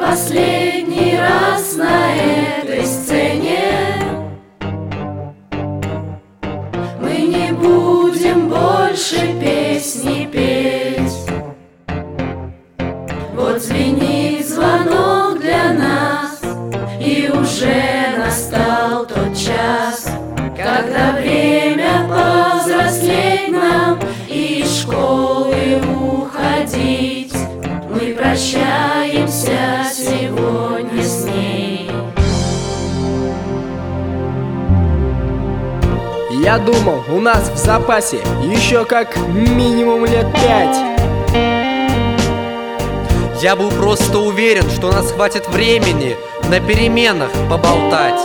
последний раз на этой сцене. Мы не будем больше песни петь. Вот звенит звонок для нас, и уже настал тот час, когда время повзрослеть нам и из школы уходить. Мы прощаемся сегодня с ней. Я думал, у нас в запасе еще как минимум лет 5. Я был просто уверен, что у нас хватит времени на переменах поболтать.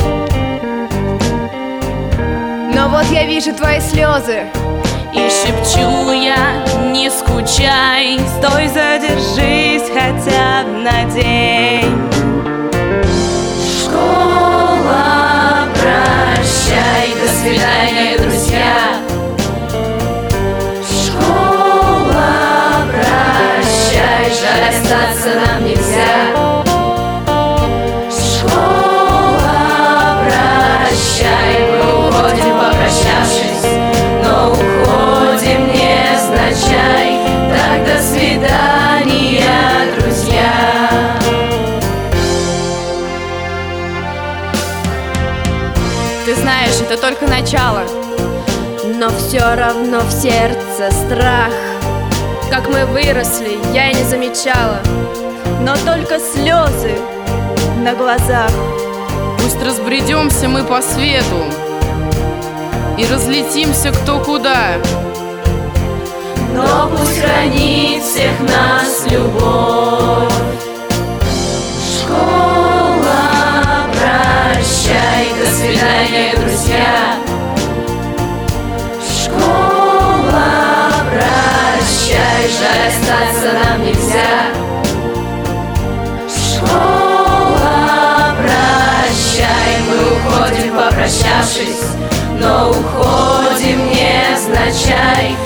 Но вот я вижу твои слезы и шепчу я: не скучай, стой, задержись хотя бы на день. Школа, прощай, до свидания, друзья. Школа, прощай, жаль, остаться нам нельзя. Школа, прощай, мы уходим, попрощавшись, но уходим невзначай. Так, до свидания, друзья. Ты знаешь, это только начало. Но все равно в сердце страх. Как мы выросли, я и не замечала, но только слезы на глазах. Пусть разбредемся мы по свету и разлетимся кто куда, но пусть хранит всех нас любовь. Школа, прощай, до свидания, друзья. Школа, прощай, жаль, остаться нам нельзя. Школа, прощай, мы уходим, попрощавшись, но уходим невзначай.